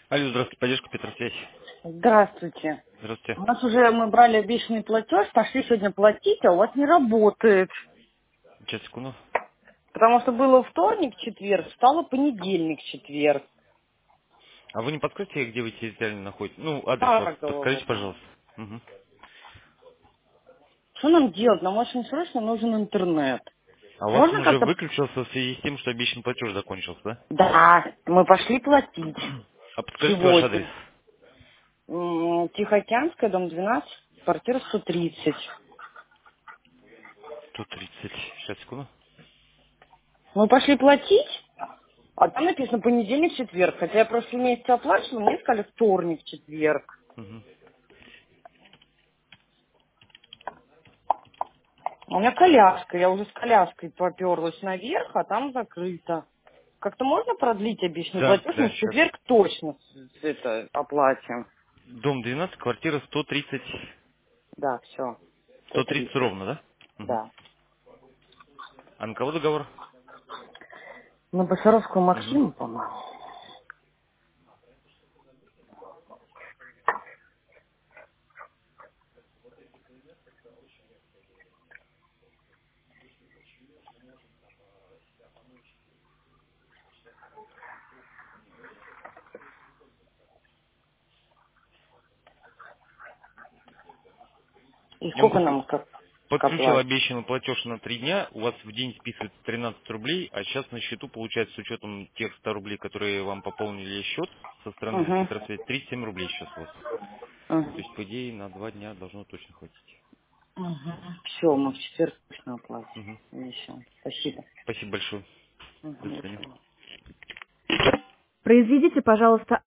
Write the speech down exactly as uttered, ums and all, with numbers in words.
Алло, здравствуйте, поддержка Петросвязь. Здравствуйте. Здравствуйте. У нас уже мы брали обещанный платеж, пошли сегодня платить, а у вас не работает. Сейчас, секунду. Потому что было вторник, четверг, стало понедельник, четверг. А вы не подскажете, где вы территориально находитесь? Ну, адрес у вас Каргово подскажите, вот. пожалуйста. Мгм. Что нам делать? Нам очень срочно нужен интернет. А у вас он Можно уже как-то... выключился в связи с тем, что обещанный платеж закончился, да? Да, мы пошли платить А подскажите ваш адрес. сегодня. М, Тихоокеанская, дом двенадцать, квартира сто тридцать. сто тридцать. Сейчас, секунду. Мы пошли платить, а там написано понедельник, четверг. Хотя я прошлый месяц оплачивала, мне сказали вторник, четверг. Мгм. У меня коляска, я уже с коляской поперлась наверх, а там закрыто. Как-то можно продлить обещанный Да, платеж? Мы да, в сейчас. четверг точно с- это оплатим. Дом двенадцать, квартира сто тридцать. Да, все. Сто сто тридцать тридцать. ровно, да? Мгм. Да. А на кого договор? На Босаровскую Мгм. Максиму, по-моему. И Я вам сколько просто нам как к подключил оплате? обещанный платеж на три дня, у вас в день списывается тринадцать рублей, а сейчас на счету получается с учетом тех ста рублей, которые вам пополнили счет со стороны Угу. Петросвет, тридцать семь рублей сейчас у вас. То Угу. есть, по идее, на два дня должно точно хватить. Угу. Все, мы в четверг точно оплатим. Мгм. И все. Спасибо. Спасибо большое. Угу. До До свидания. свидания. Произведите, пожалуйста,